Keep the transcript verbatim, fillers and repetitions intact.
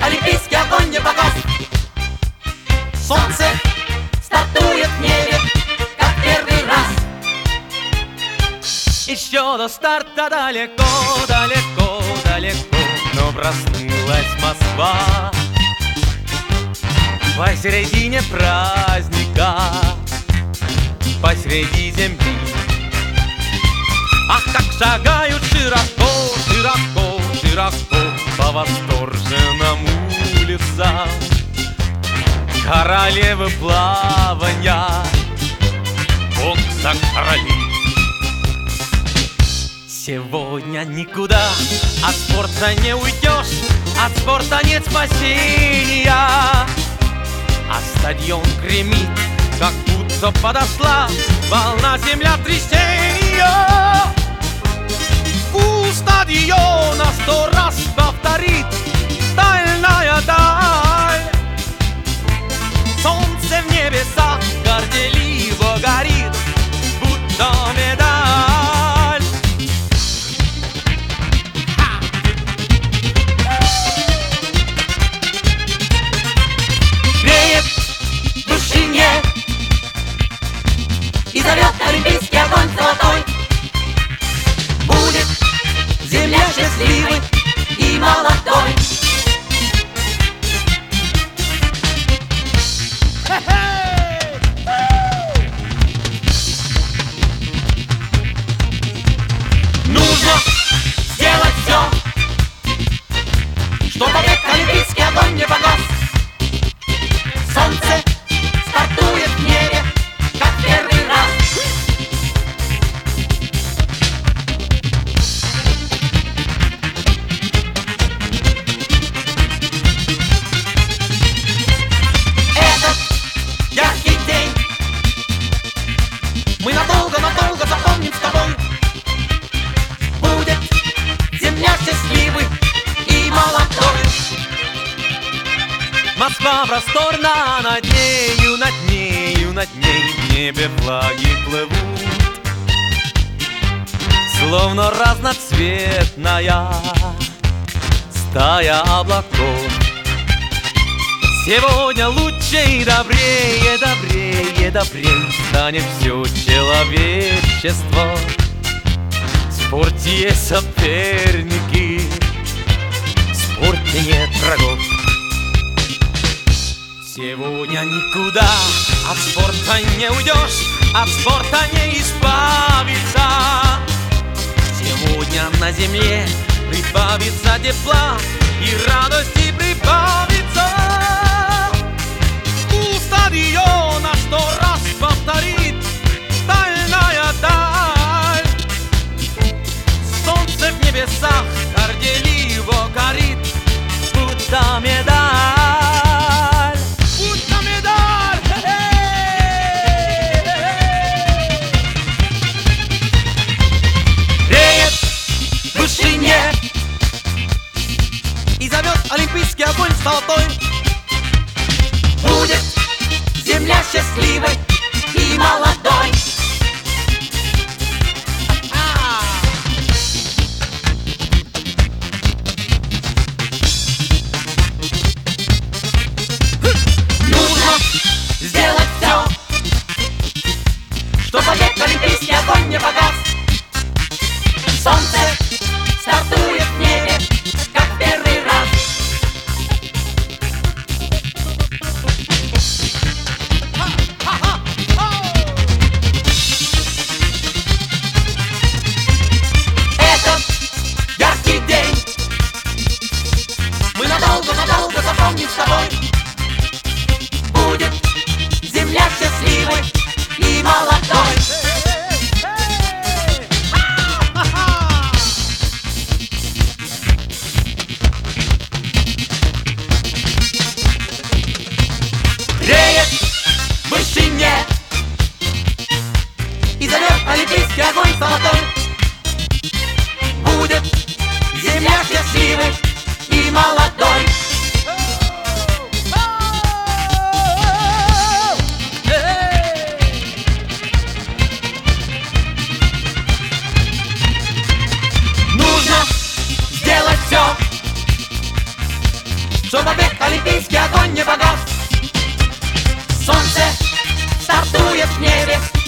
олимпийский огонь не погас. Солнце стартует в небе, как первый раз. Еще до старта далеко, далеко, далеко, но проснулась Москва посередине праздника, посреди земли. Ах, как шагают широко, широко, широко по восторженным улицам королевы плавания, бокса короли. Сегодня никуда от спорта не уйдешь, от спорта нет спасения. А стадион гремит, как будто подошла волна землетрясения. У стадиона сто раз повторит стальная даль. Солнце в небесах горделиво горит, будто медаль. Греет в вышине и зовет олимпийский огонь золотой. Будет земля счастливой и молодой. Нужно сделать все, чтобы век олимпийский огонь не погас. Солнце стартует в небе, как первый раз. Этот яркий день мы надолго-надолго запомним с тобой. Будет земля счастливой и молодой. Москва просторна, над нею, над нею, над ней в небе флаги плывут, словно разноцветная стая облаков. Сегодня лучше и добрее, добрее, добрее станет все человечество. В спорте есть соперники, в спорте нет врагов. Сегодня никуда от спорта не уйдешь, от спорта не избавиться. Сегодня на земле прибавится тепла и радости прибавится. У стадиона сто раз повторит стальная даль. Солнце в небесах горделиво горит, будто медаль. И зовет олимпийский огонь золотой. Будет земля счастливой и молодой. Нужно сделать все, чтобы век олимпийский огонь не погас. Солнце стартует в небе, как первый раз. олимпийский огонь не погас. Солнце стартует в небе,